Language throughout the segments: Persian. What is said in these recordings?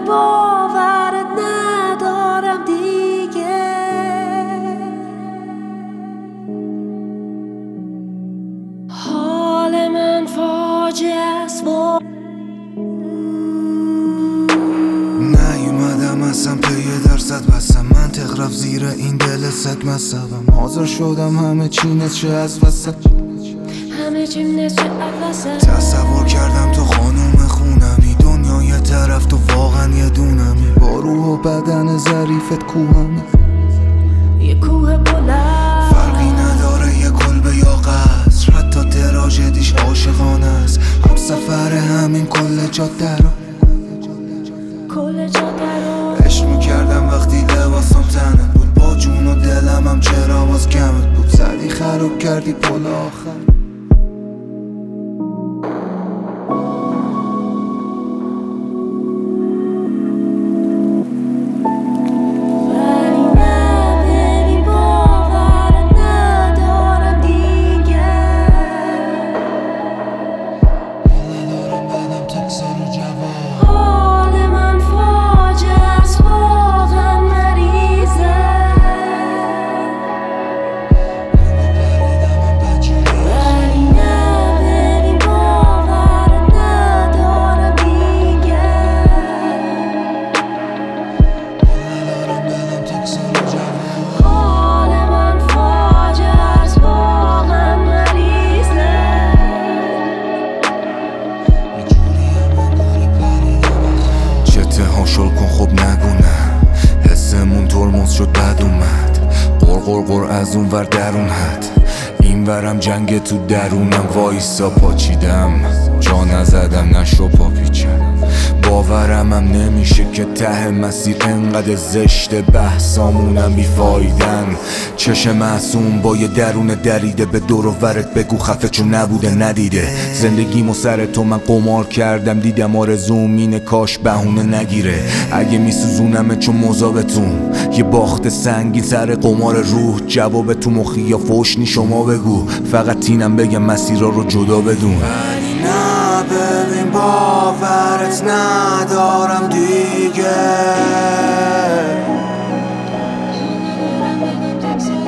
باورت ندارم دیگه. حال من فاجعه است. نیومدم اصلا پی درصد بستم، منطق رفت زیر این دل سگ مصبم. حاضر شدم همه چی نشه از وسط، همه چیم نشه عوضه. تصور کردم تو خانوم خونمی، دنیای طرف تو واقعا یه دونمی. با روح و بدن ظریفت کوهمی، یه کوه بلند. فرقی نداره یه کلبه یا قصر، حتی تراژدیش عاشقانه است. هم سفر همین کل جاده رو کل جاده رو عشق میکردم وقتی لباسم تنت بود، با جون و دلم هم چرا باز کمت بود. زدی خراب کردی پل آخر. شل کن خب نگونم، حسمون ترمز شد بد اومد. قرقر از اون ور درون حد، این ورم جنگ تو درونم. وایسا پاچیدم، جا نزدم نشو پاپیچم. باورم هم نمیشه که ته مسیر انقدر زشته، بحثامونم بیفایدن. چشم معصوم با یه درون دریده، به دور و ورت بگو خفه چون نبوده ندیده. زندگیمو سر تو من قمار کردم، دیدم آرزوم اینه کاش بهونه نگیره. اگه میسوزونمه چون مذابتون، یه باخت سنگین سر قمار روح. جواب تو مخی یا فوشنی شما بگو، فقط اینم بگم مسیرها رو جدا بدون. ولی نه ببین باورت ندارم دیگه.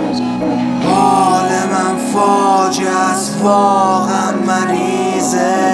حال من فاجعه است، واقعا مریضه.